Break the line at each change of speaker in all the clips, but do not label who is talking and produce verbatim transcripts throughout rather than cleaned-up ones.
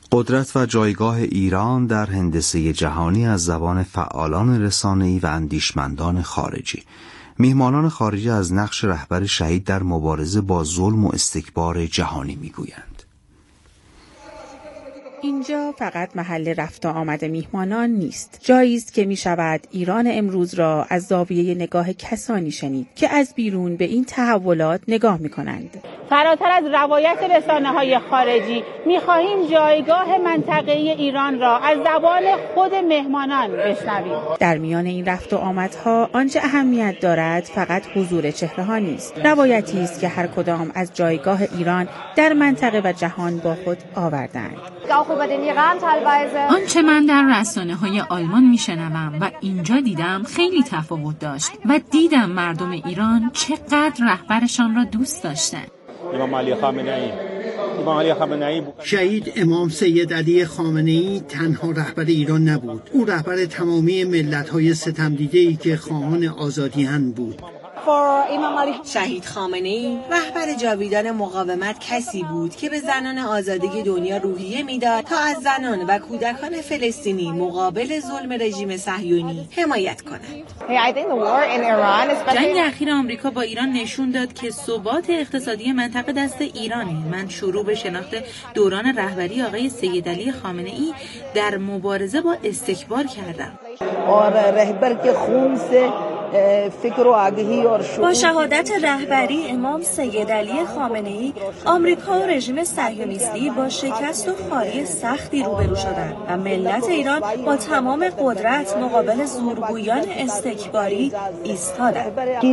قدرت و جایگاه ایران در هندسه جهانی از زبان فعالان رسانه‌ای و اندیشمندان خارجی. میهمانان خارجی از نقش رهبر شهید در مبارزه با ظلم و استکبار جهانی میگویند.
اینجا فقط محل رفت و آمد میهمانان نیست. جایی است که می شود ایران امروز را از زاویه نگاه کسانی شنید که از بیرون به این تحولات نگاه می کنند.
فراتر از روایت رسانه‌های خارجی می‌خواهیم جایگاه منطقه ایران را از زبان خود مهمانان بشنویم.
در میان این رفت و آمدها آنچه اهمیت دارد فقط حضور چهره‌ها نیست. روایتی است که هر کدام از جایگاه ایران در منطقه و جهان با خود آوردند.
آنچه من در رسانه‌های آلمان میشنوم و اینجا دیدم خیلی تفاوت داشت و دیدم مردم ایران چقدر رهبرشان را دوست داشتند.
امام علی خامنه‌ای امام علی خامنه‌ای
شهید امام سید علی خامنه‌ای تنها رهبر ایران نبود. او رهبر تمامی ملت‌های ستمدیده‌ای که خواهان آزادی‌اند بود.
شهید خامنه‌ای رهبر جاویدان مقاومت کسی بود که به زنان آزادی دنیا روحیه میداد تا از زنان و کودکان فلسطینی مقابل ظلم رژیم صهیونی حمایت کنند.
جنگ اخیر آمریکا با ایران نشون داد که ثبات اقتصادی منطقه دست ایرانه. من شروع به شناخت دوران رهبری آقای سید علی خامنه‌ای در مبارزه با استکبار کردم.
رهبر که خونسه فکر و آگاهی و
با شهادت رهبری امام سید علی خامنه‌ای، آمریکا و رژیم صهیونیستی با شکست و خاری سختی روبرو شدند و ملت ایران با تمام قدرت مقابل زورگویان استکباری ایستادند.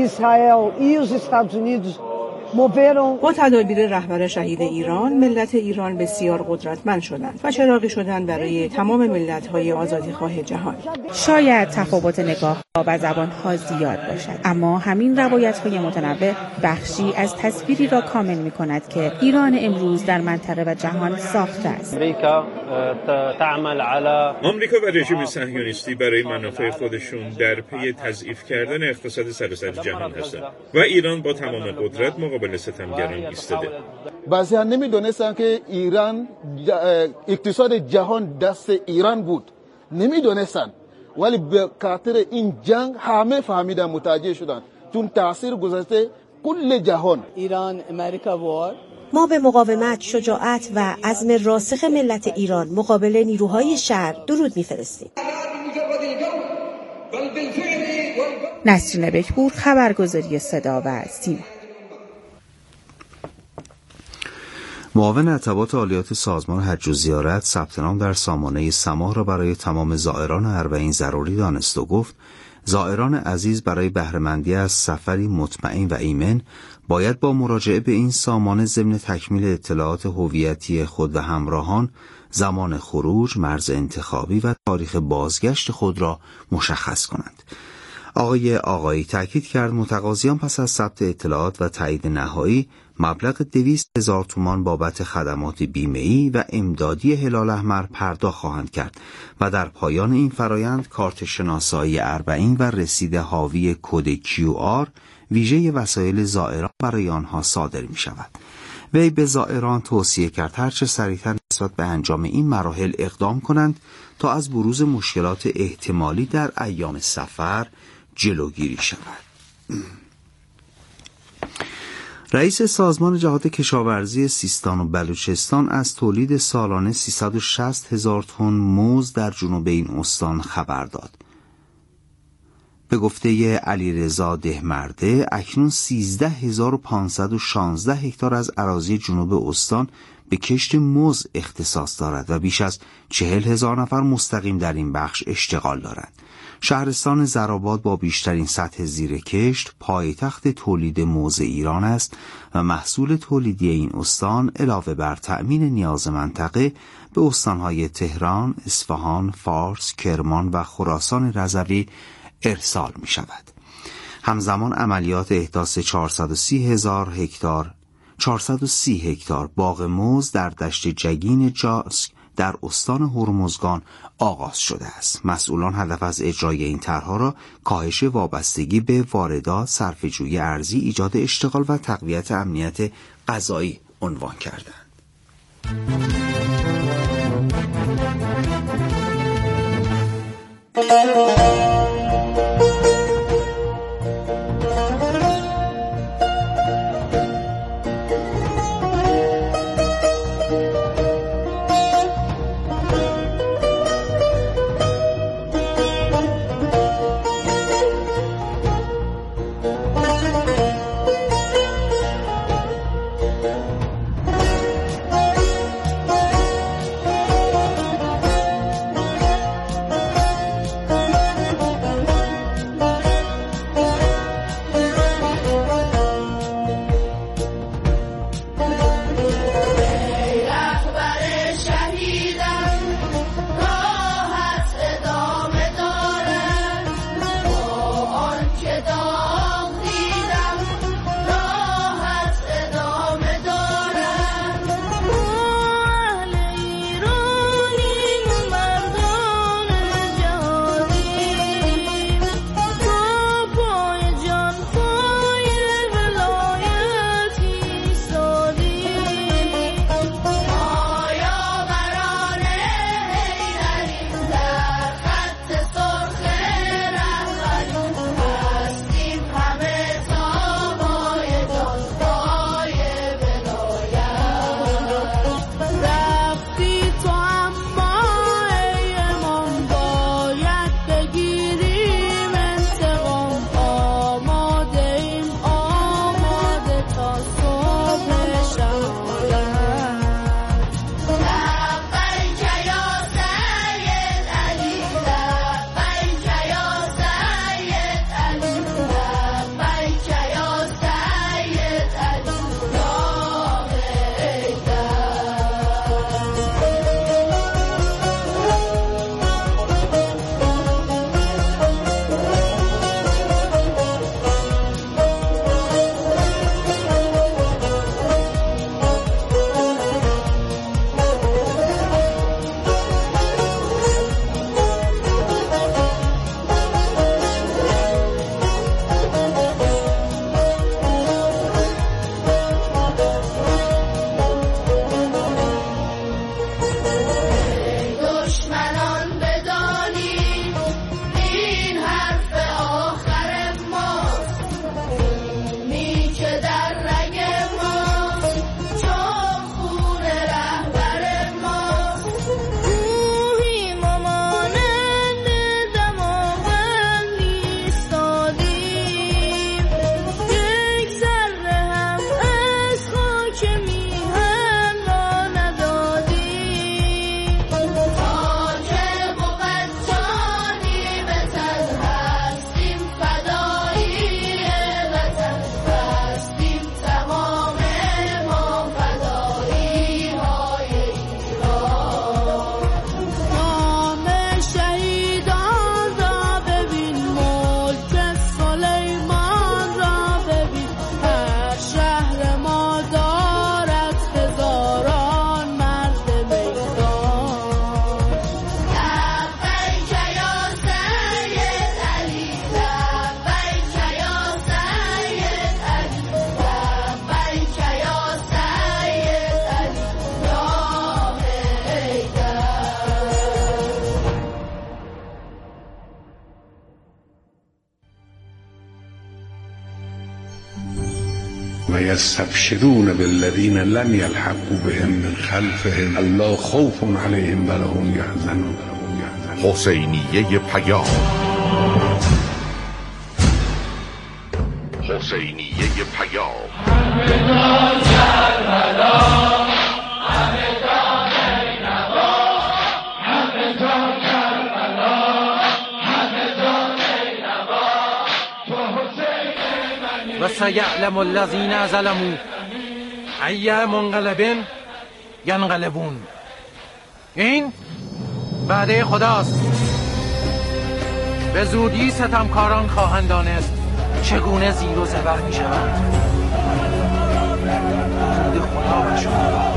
با تدابیر رهبر شهید ایران، ملت ایران بسیار قدرتمند شدند و چراغی شدند برای تمام ملت‌های آزادیخواه جهان.
شاید تفاوت نگاه و زبان‌ها زیاد باشد، اما همین روایت‌های متنوع بخشی از تصویری را کامل می‌کند که ایران امروز در منطقه و جهان ساخته است.
امریکا تعمل علی
آمریکا و رژیم صهیونیستی برای منافع خودشون در پی تضعیف کردن اقتصاد سراسر جهان هستند و ایران با تمام قدرت مقابل ستمگران ایستاده.
بعضی‌ها نمی‌دونستن که ایران اقتصاد جهان دست ایران بود، نمی‌دونستن، ولی به خاطر این جنگ همه فهمیدن، متوجه شدن، چون تاثیر گذاشته کل جهان.
ایران امریکا وار
ما به مقاومت، شجاعت و عزم راسخ ملت ایران مقابل نیروهای شر درود می‌فرستیم.
نسرین بکپور، خبرگزاری صدا و سیما.
معاون ارتباط عالیات سازمان حج و زیارت ثبت نام در سامانه سماح را برای تمام زائران اربعین ضروری دانست و گفت زائران عزیز برای بهره‌مندی از سفری مطمئن و ایمن باید با مراجعه به این سامانه ضمن تکمیل اطلاعات هویتی خود و همراهان زمان خروج، مرز انتخابی و تاریخ بازگشت خود را مشخص کنند. آقای آقایی تاکید کرد متقاضیان پس از ثبت اطلاعات و تایید نهایی مبلغ دویست هزار تومان بابت خدمات بیمه‌ای و امدادی هلال احمر پرداخت خواهند کرد و در پایان این فرایند کارت شناسایی اربعین و رسید حاوی کد کیو آر ویژه وسایل زائران برای آنها صادر می شود. وی به زائران توصیه کرد هرچه سریعتر نسبت به انجام این مراحل اقدام کنند تا از بروز مشکلات احتمالی در ایام سفر جلوگیری شود. رئیس سازمان جهاد کشاورزی سیستان و بلوچستان از تولید سالانه سیصد و شصت هزار تن موز در جنوب این استان خبر داد. به گفته علیرضا دهمرده اکنون سیزده هزار و پانصد و شانزده هکتار از اراضی جنوب استان به کشت موز اختصاص دارد و بیش از چهل هزار نفر مستقیم در این بخش اشتغال دارند. شهرستان زرآباد با بیشترین سطح زیر کشت پایتخت تولید موز ایران است و محصول تولیدی این استان علاوه بر تأمین نیاز منطقه به استانهای تهران، اصفهان، فارس، کرمان و خراسان رضوی ارسال می شود. همزمان عملیات احداث چهارصد و سی هزار هکتار چهارصد و سی هکتار باغ موز در دشت جگین جاسک در استان هرمزگان آغاز شده است. مسئولان هدف از اجرای این طرح‌ها را کاهش وابستگی به واردات، صرفه‌جویی ارزی، ایجاد اشتغال و تقویت امنیت غذایی عنوان کردند.
ويستبشرون بالذين لم يلحقوا بهم من خلفهم الا خوف عليهم ولا هم يحزنون.
حسینیه پیام، حسینیه پیام.
و سیعلم الذین ظلموا ای منقلب ینقلبون. این وعده خداست، به زودی ستمکاران خواهند دانست چگونه زیر و زبر می شوند. زود خدا باشد.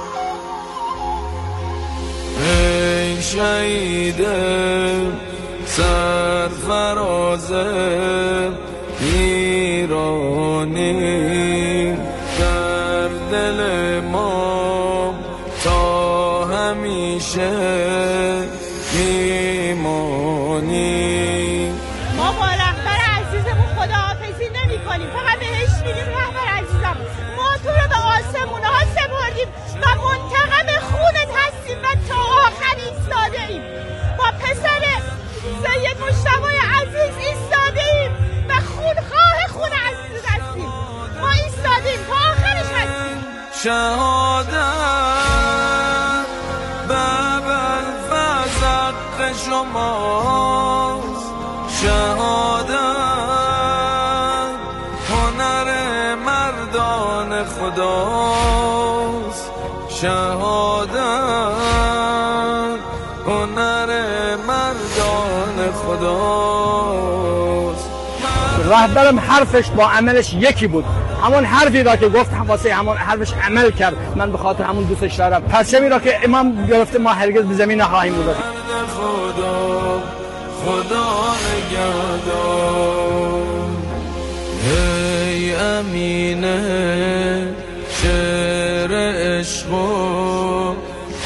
شهیده سرفراز ایرانی در دل ما تا همیشه میمانی.
ما با رهبر عزیزمون خداحافظی نمی کنیم، فقط بهش میگیم رهبر عزیزم ما تو رو به آسمونه ها سپردیم و منتقم خونت هستیم و تا آخر ایستاده ایم. با پسر سید مجتبی عزیز ایستاده ایم و خونخواه خون عزیز هستیم. ما ایستادیم تا آخرش هستیم.
شهادت باب الفزق شماست، شهادت هنر مردان خداست، شهادت هنر مردان خداست.
رهبرم حرفش با عملش یکی بود، همون حرفی را که گفت واسه همون حرفش عمل کرد. من به خاطر همون دوستش دارم. پرچمی را که امام گرفته ما هرگز به زمین نخواهیم بود.
خدا خدا نگهدار. ای امینه شعر عشق و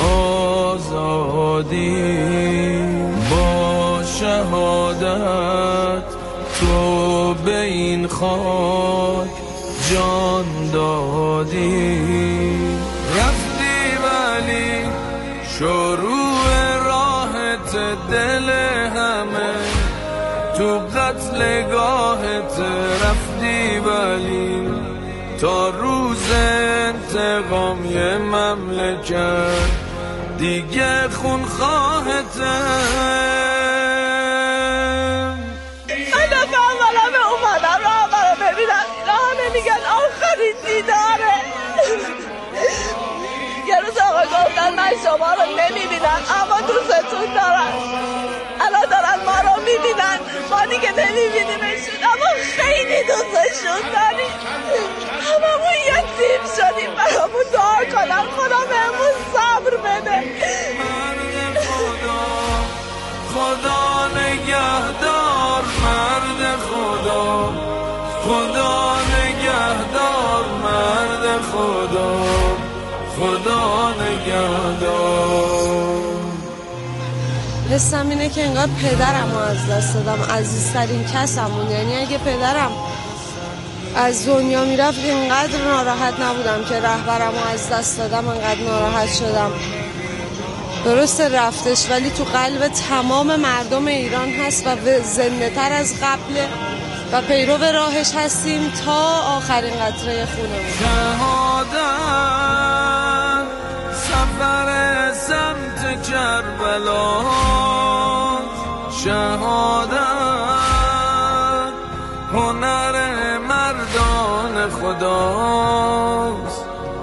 آزادی، با شهادت تو به این خاک جان دادی. رفتی ولی شروع راحت دل همه تو قتلگاهت رفتی، ولی تا روز انتقام یه مملکت دیگه خون خواهته.
یه روز آقا گفتن من شما رو نمیبینم اما دوستتون دارم. الان دارن ما رو میبینن، ما دیگه نمیبینیمشون اما خیلی دوستشون داریم. هممون یتیم شدیم، برامون دعا کنن خدا بهمون صبر بده.
خدا نگهدار مرد خدا، خدا نگهدار مرد خدا، خدا نگهدار.
حسم اینه که انگار پدرم رو از دست دادم، عزیزترین کسمون. یعنی اگه پدرم از دنیا میرفت اینقدر ناراحت نبودم که رهبرم رو از دست دادم، انقدر ناراحت شدم. درسته رفتش ولی تو قلب تمام مردم ایران هست و زنده تر از قبل و پیرو راهش هستیم تا آخرین قطره خونمون.
شهادت سفر سمت کربلا، شهادت هنر مردان خداست،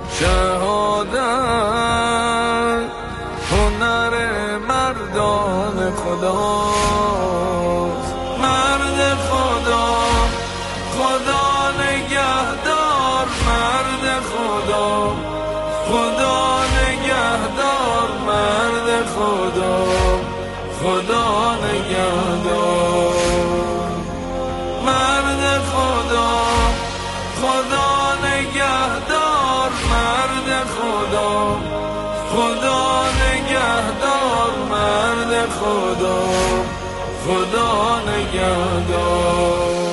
شهادت هنر مردان خداست. مرد خدا خدا نگهدار مرد خدا، خدا نگهدار مرد خدا، خدا نگهدار مرد خدا، خدا نگهدار مرد خدا، خدا نگهدار مرد خدا، خدا نگهدار.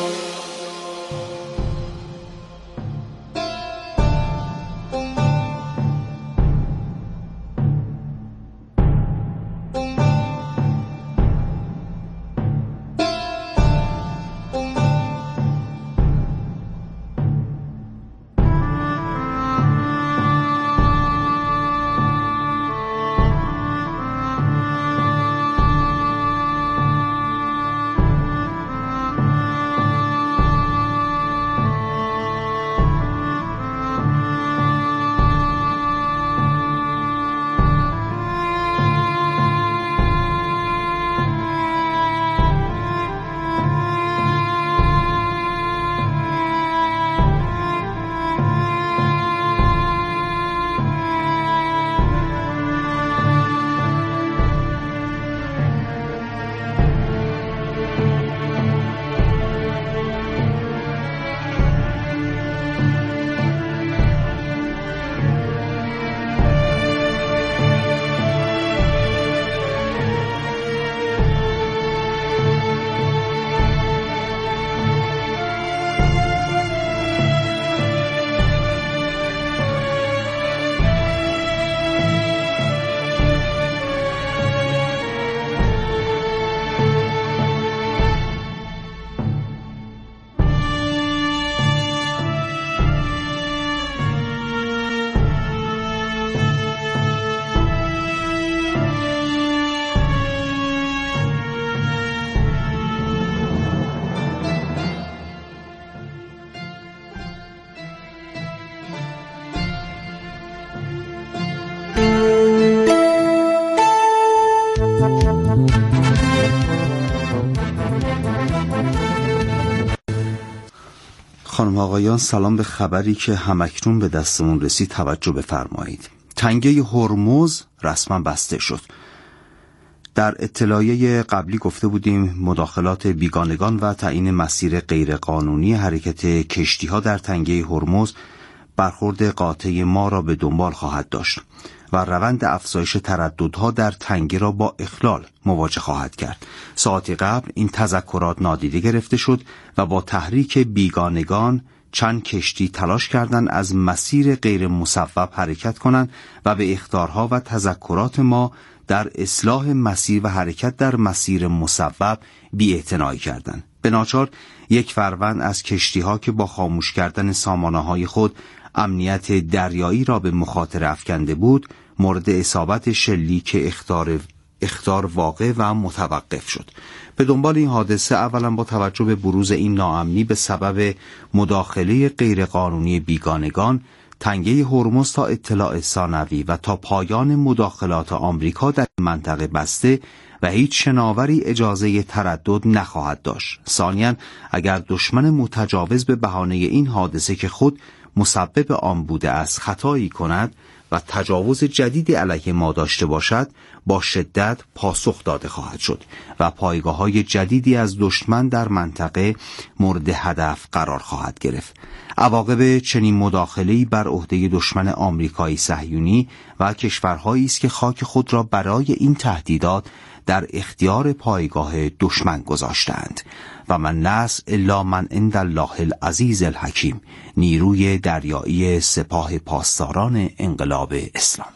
خانم آقایان، سلام به خبری که همکنون به دستمون رسید توجه بفرمایید. تنگه هرمز رسما بسته شد. در اطلاعیه قبلی گفته بودیم مداخلات بیگانگان و تعیین مسیر غیرقانونی حرکت کشتی‌ها در تنگه هرمز برخورد قاطع ما را به دنبال خواهد داشت و روند افزایش ترددها در تنگه را با اخلال مواجه خواهد کرد. ساعتی قبل این تذکرات نادیده گرفته شد و با تحریک بیگانگان چند کشتی تلاش کردند از مسیر غیر مصوب حرکت کنند و به اخطارها و تذکرات ما در اصلاح مسیر و حرکت در مسیر مصوب بی‌اعتنایی کردند. به ناچار یک فروند از کشتی‌ها که با خاموش کردن سامانه‌های خود امنیت دریایی را به مخاطره افکنده بود، مورد اصابت شلیک اخطار اخطار واقع و متوقف شد. به دنبال این حادثه اولا با توجه به بروز این ناامنی به سبب مداخله غیرقانونی بیگانگان، تنگه هرمز تا اطلاع ثانوی و تا پایان مداخلات آمریکا در منطقه بسته و هیچ شناوری اجازه تردد نخواهد داشت. ثانیاً اگر دشمن متجاوز به بهانه این حادثه که خود مسبب آن بوده است خطایی کند و تجاوز جدیدی علیه ما داشته باشد، با شدت پاسخ داده خواهد شد و پایگاه‌های جدیدی از دشمن در منطقه مورد هدف قرار خواهد گرفت. عواقب چنین مداخله‌ای بر عهده دشمن آمریکایی صهیونی و کشورهایی است که خاک خود را برای این تهدیدات در اختیار پایگاه دشمن گذاشتند. و من نصر الا من عند الله العزیز الحکیم، نیروی دریایی سپاه پاسداران انقلاب اسلامی.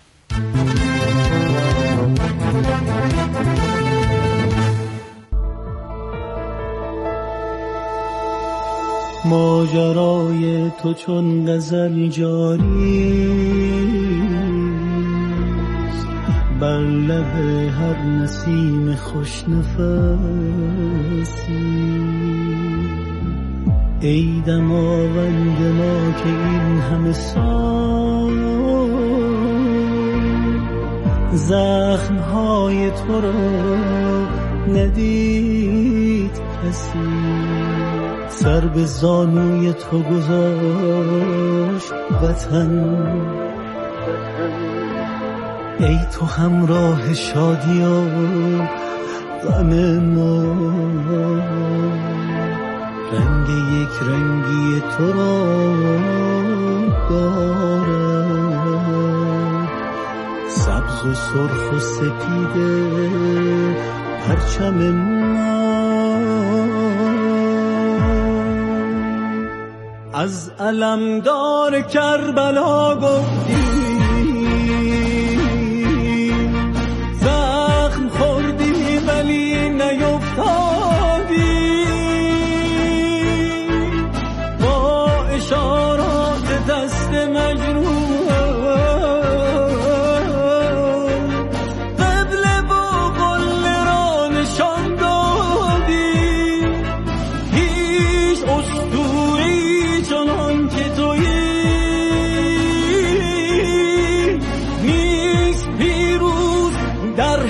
ماجرای تو چون غزل جاری بر لب هر نسیم خوش نفسی، ای دماوند ما که این همه سال زخمهای تو را ندید کسی، سر به زانوی تو گذاشت وطن، ای تو همراه شادی و غم ما، رنگ یک رنگی تو را دارد، سبز و سرخ و سپیده پرچم ما. از علمدار کربلا گفتی، زخم خوردی ولی نیفتادی، با اشارات دست مجروح قبله و قله را نشان دادی، هیچ اسطوری چنان که تویی نیست پیروز در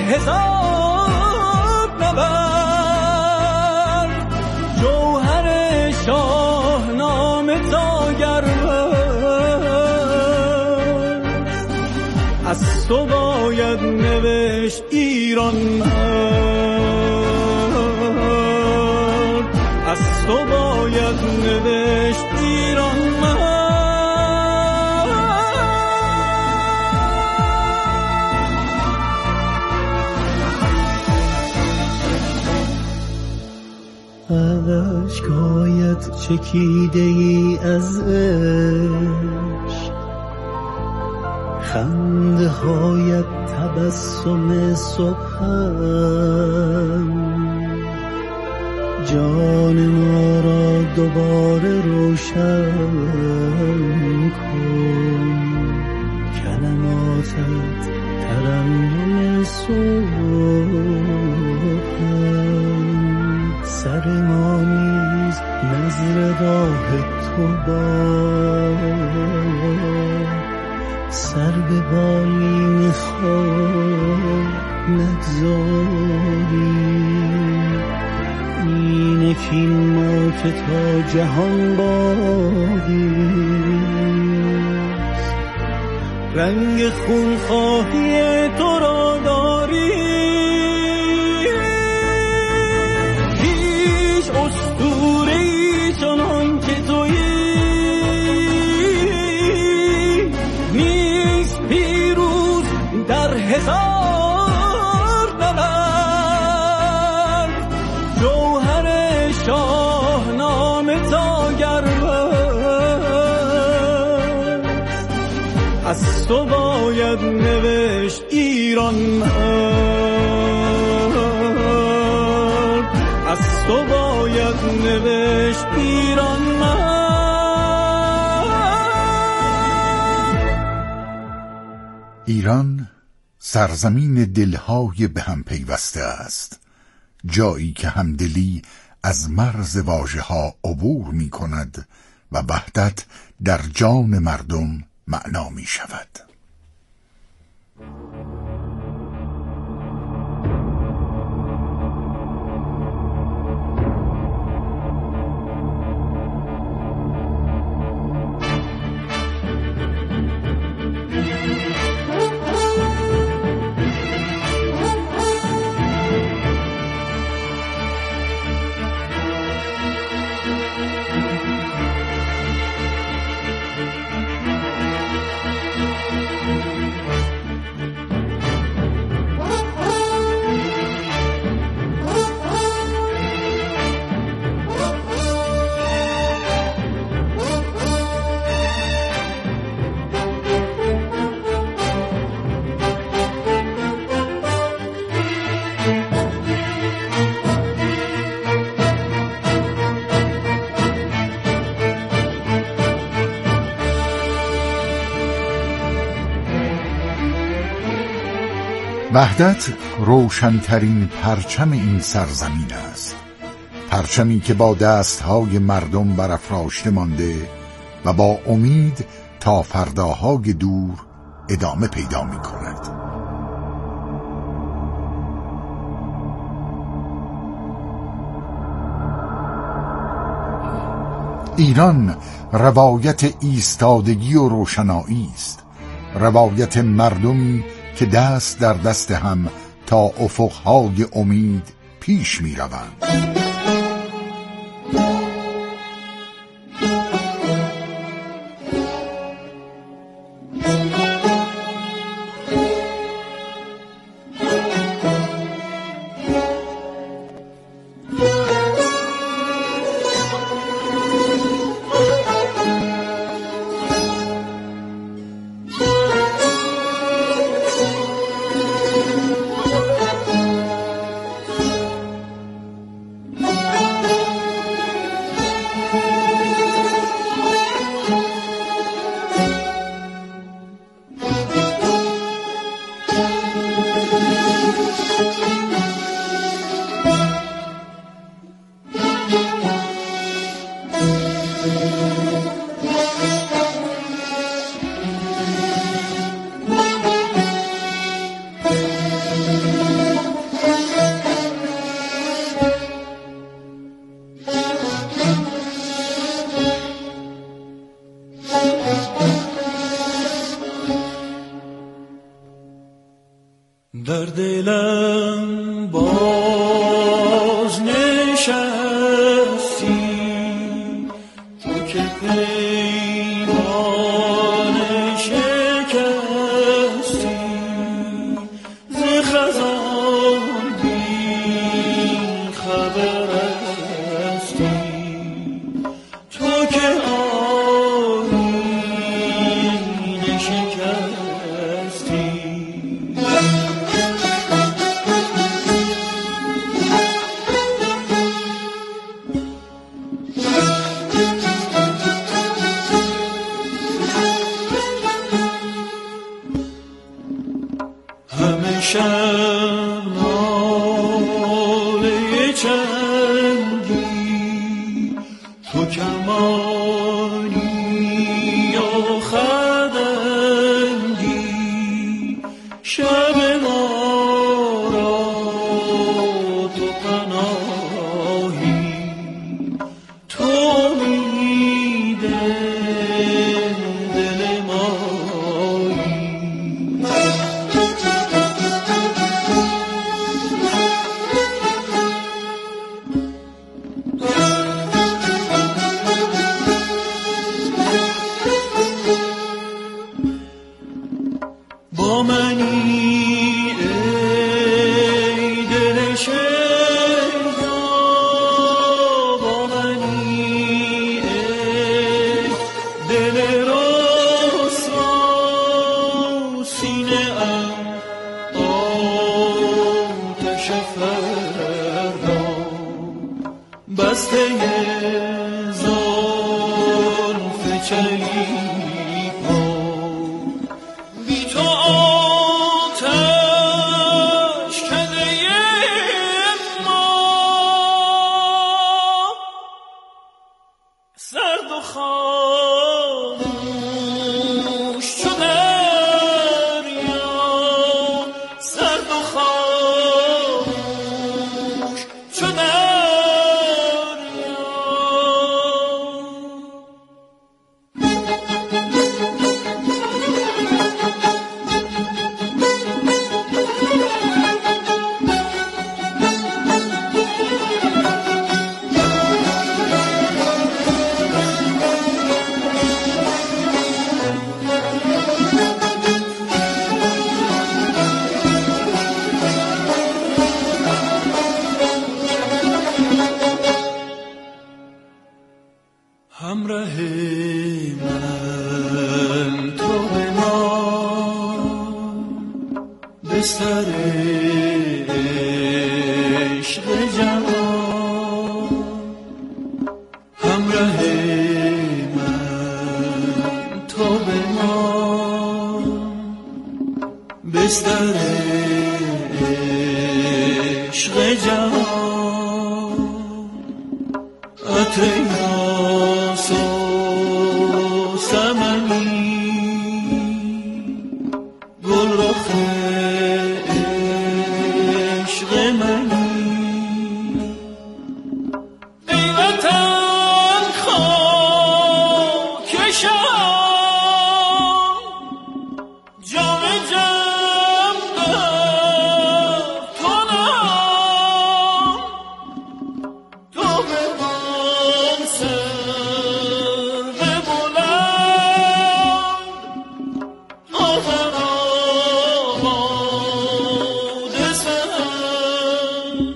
حساب نبرد، جوهر شاهنامه تا گرمست، از تو باید نوشت ایران مرد، از تو باید نوشت ایران مرد. اشکایت چکیده ای از عشق، خنده هایت تبسم صبحم، جان ما را دوباره روشن کن، کلماتت ترنم صبحم، سر ما نیز نظر راه تو باد، سر به بالین خواب نگذاری، این کین ما که تا جهان باقیست، رنگ خونخواهی تو را داری، هیچ اسطوره‌ای چنان که تویی نیست پیروز در هزار نبرد، جوهر شاهنامه تا گربست، از تو باید نوشت ایران مرد، از تو باید نوشت ایران مرد.
ایران سرزمین دلهای به هم پیوسته است، جایی که همدلی از مرز واژه‌ها عبور می کند و وحدت در جان مردم معنا می شود. وحدت روشن‌ترین پرچم این سرزمین است، پرچمی که با دستهای مردم برافراشته مانده و با امید تا فرداهای دور ادامه پیدا می کند. ایران روایت ایستادگی و روشنایی است، روایت مردمی که دست در دست هم تا افقهای امید پیش می روند.
در دلم باز نشستی تو که پیمان شکستی، ز خزان بی خبر هستی، تو که آیین شکستی. شب ناله چنگی، تو کمانی و خدنگی، شب ما را تو پناهی،
بسته زلف چلیپا بی تو آتش کده ما سرد و خاموش چو دریا سرد و خاموش چو دریا همراه من تو به ما بستر عشق جوان همراه من تو به ما بستر عشق جوان عطر یاس و سمنی گل رخ عشق منی ای وطن خاک شام جام جم در تو نام تو به من سر بلند آفر آباد سند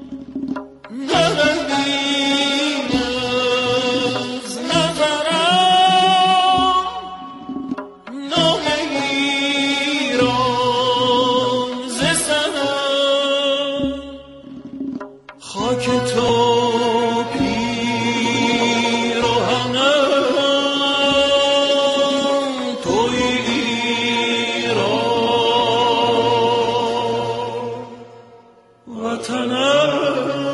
نرمین از نظرم نام ایران ز سنم خاک تو پیراهنم توی ایران وطنم